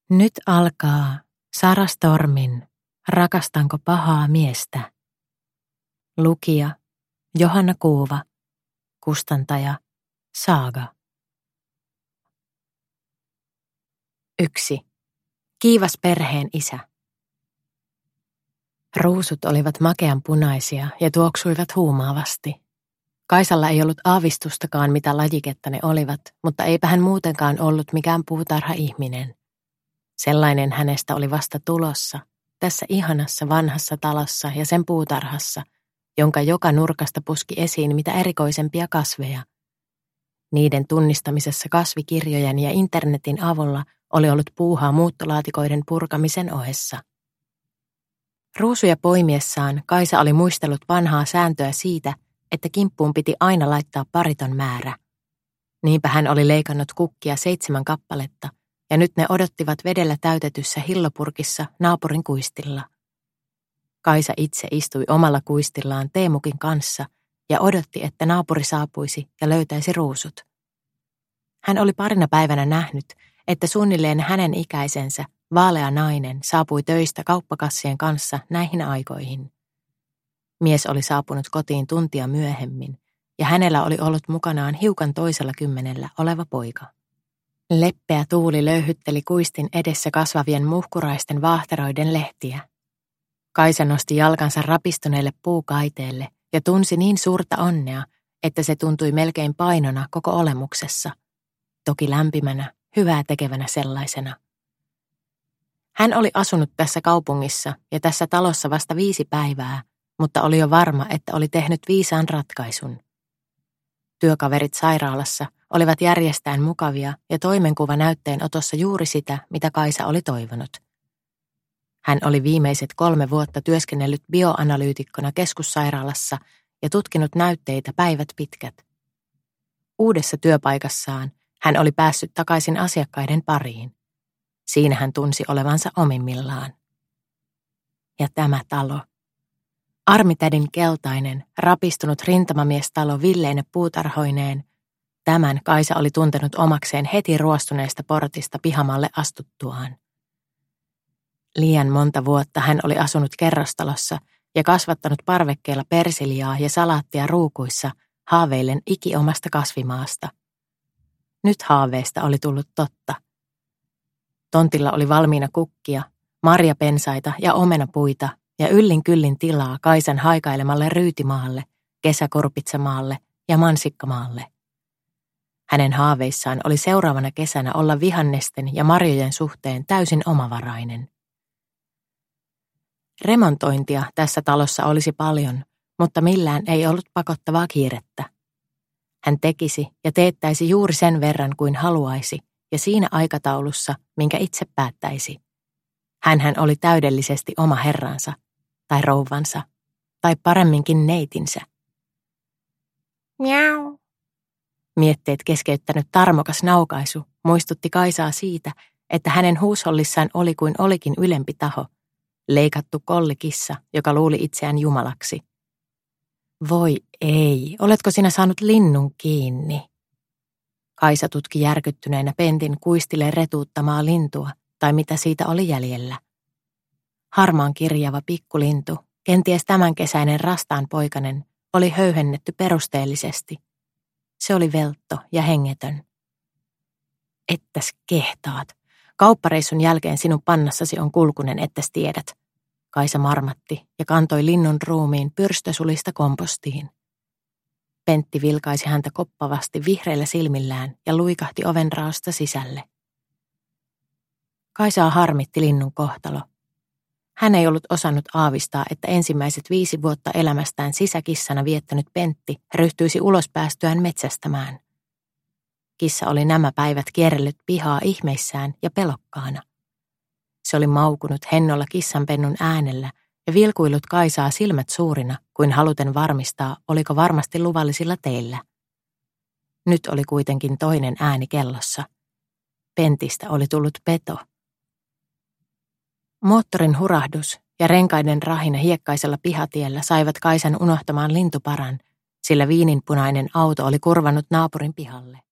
Nyt alkaa Sara Stormin Rakastanko pahaa miestä? Lukija Johanna Kuuva. Kustantaja Saaga. 1. Kiivas perheen isä. Ruusut olivat makeanpunaisia ja tuoksuivat huumaavasti. Kaisalla ei ollut aavistustakaan, mitä lajiketta ne olivat, mutta eipä hän muutenkaan ollut mikään puutarha-ihminen. Sellainen hänestä oli vasta tulossa, tässä ihanassa vanhassa talossa ja sen puutarhassa, jonka joka nurkasta puski esiin mitä erikoisempia kasveja. Niiden tunnistamisessa kasvikirjojen ja internetin avulla oli ollut puuhaa muuttolaatikoiden purkamisen ohessa. Ruusuja poimiessaan Kaisa oli muistellut vanhaa sääntöä siitä, että kimppuun piti aina laittaa pariton määrä. Niinpä hän oli leikannut kukkia 7 kappaletta, ja nyt ne odottivat vedellä täytetyssä hillopurkissa naapurin kuistilla. Kaisa itse istui omalla kuistillaan Teemukin kanssa ja odotti, että naapuri saapuisi ja löytäisi ruusut. Hän oli parina päivänä nähnyt, että suunnilleen hänen ikäisensä vaalea nainen saapui töistä kauppakassien kanssa näihin aikoihin. Mies oli saapunut kotiin tuntia myöhemmin, ja hänellä oli ollut mukanaan hiukan toisella kymmenellä oleva poika. Leppeä tuuli löyhytteli kuistin edessä kasvavien muhkuraisten vaahteroiden lehtiä. Kaisa nosti jalkansa rapistuneelle puukaiteelle ja tunsi niin suurta onnea, että se tuntui melkein painona koko olemuksessa. Toki lämpimänä, hyvää tekevänä sellaisena. Hän oli asunut tässä kaupungissa ja tässä talossa vasta 5 päivää, mutta oli jo varma, että oli tehnyt viisaan ratkaisun. Työkaverit sairaalassa olivat järjestään mukavia ja toimenkuva näytteenotossa juuri sitä, mitä Kaisa oli toivonut. Hän oli viimeiset 3 vuotta työskennellyt bioanalyytikkona keskussairaalassa ja tutkinut näytteitä päivät pitkät. Uudessa työpaikassaan hän oli päässyt takaisin asiakkaiden pariin. Siinä hän tunsi olevansa omimmillaan. Ja tämä talo. Armitädin keltainen, rapistunut rintamamiestalo villeine puutarhoineen. Tämän Kaisa oli tuntenut omakseen heti ruostuneesta portista pihamalle astuttuaan. Liian monta vuotta hän oli asunut kerrostalossa ja kasvattanut parvekkeella persiliaa ja salaattia ruukuissa haaveillen ikiomasta kasvimaasta. Nyt haaveesta oli tullut totta. Tontilla oli valmiina kukkia, marjapensaita ja omenapuita ja yllin kyllin tilaa Kaisan haikailemalle ryytimaalle, kesäkorpitsamaalle ja mansikkamaalle. Hänen haaveissaan oli seuraavana kesänä olla vihannesten ja marjojen suhteen täysin omavarainen. Remontointia tässä talossa olisi paljon, mutta millään ei ollut pakottavaa kiirettä. Hän tekisi ja teettäisi juuri sen verran kuin haluaisi ja siinä aikataulussa, minkä itse päättäisi. Hänhän oli täydellisesti oma herransa, tai rouvansa, tai paremminkin neitinsä. Miau. Mietteet keskeyttänyt tarmokas naukaisu muistutti Kaisaa siitä, että hänen huushollissaan oli kuin olikin ylempi taho, leikattu kollikissa, joka luuli itseään jumalaksi. Voi ei, oletko sinä saanut linnun kiinni? Kaisa tutki järkyttyneenä pentin kuistille retuuttamaa lintua, tai mitä siitä oli jäljellä. Harmaan kirjava pikkulintu, kenties tämänkesäinen rastaanpoikanen, oli höyhennetty perusteellisesti. Se oli veltto ja hengetön. Ettäs kehtaat. Kauppareissun jälkeen sinun pannassasi on kulkunen, ettäs tiedät. Kaisa marmatti ja kantoi linnun ruumiin pyrstösulista kompostiin. Pentti vilkaisi häntä koppavasti vihreillä silmillään ja luikahti ovenraosta sisälle. Kaisaa harmitti linnun kohtalo. Hän ei ollut osannut aavistaa, että ensimmäiset 5 vuotta elämästään sisäkissana viettänyt Pentti ryhtyisi ulospäästyään metsästämään. Kissa oli nämä päivät kierrellyt pihaa ihmeissään ja pelokkaana. Se oli maukunut hennolla kissanpennun äänellä ja vilkuillut Kaisaa silmät suurina, kuin haluten varmistaa, oliko varmasti luvallisilla teillä. Nyt oli kuitenkin toinen ääni kellossa. Pentistä oli tullut peto. Moottorin hurahdus ja renkaiden rahina hiekkaisella pihatiellä saivat Kaisan unohtamaan lintuparan, sillä viininpunainen auto oli kurvannut naapurin pihalle.